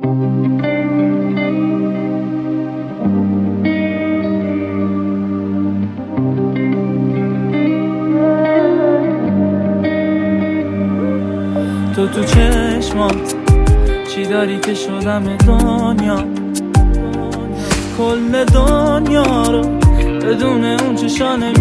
تو چشمات چی داری که شدم دنیا، کل دنیا رو بدون اون چشانه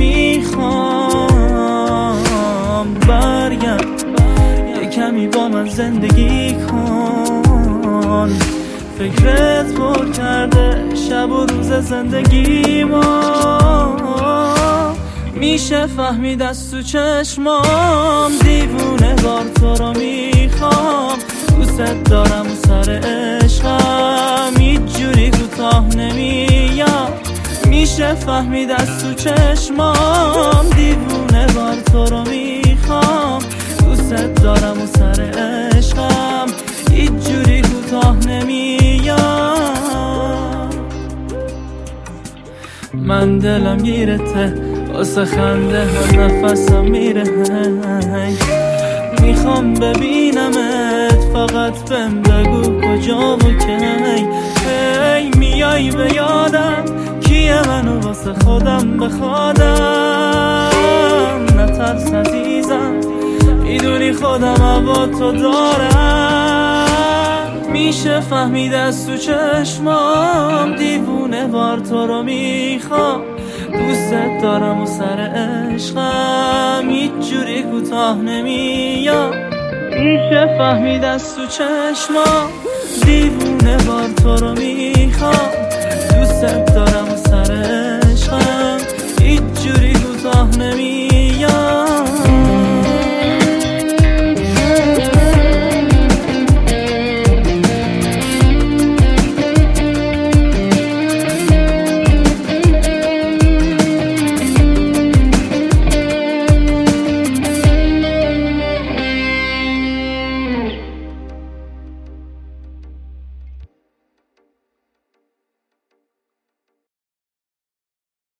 میخوام. برگرد یه کمی با من زندگی کن، فکرت پر کرده شب و روز زندگی ما. میشه فهمید از تو چشمام دیوونه وار تو رو میخوام. دوست دارم و سر عشقم هیچ جوری کوتاه نمیام. میشه فهمید از تو چشمام دیوونه وار تو رو میخوام. دوست دارم و سر عشقم هیچ جوری کوتاه نمیام. من دلم گیرته واسه خنده هر نفسم میره، میخوام ببینمت فقط بهم بگو کجا و کی. میای به یادم کیه منو واسه خودم بخوادم. نترس عزیزم میدونی خودم هوا تو دارم. میشه فهمید از تو چشمام دیوونه وار تو رو میخوام. دوست دارم و سر عشقم هیچ جوری کوتاه نمیام. میشه فهمید از تو چشمام دیوونه وار تو رو میخوام. دوست دارم و سر عشقم